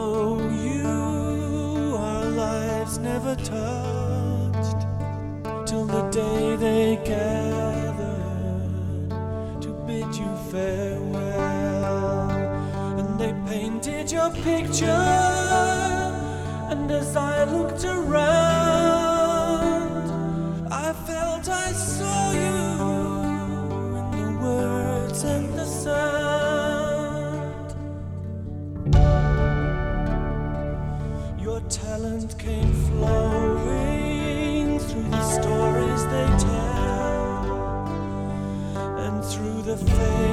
know you, our lives never touched, till the day they gathered to bid you farewell. And they painted your picture, and as I looked around, I felt I saw you in the words and the sound. Your talent came flowing through the stories they tell, and through the face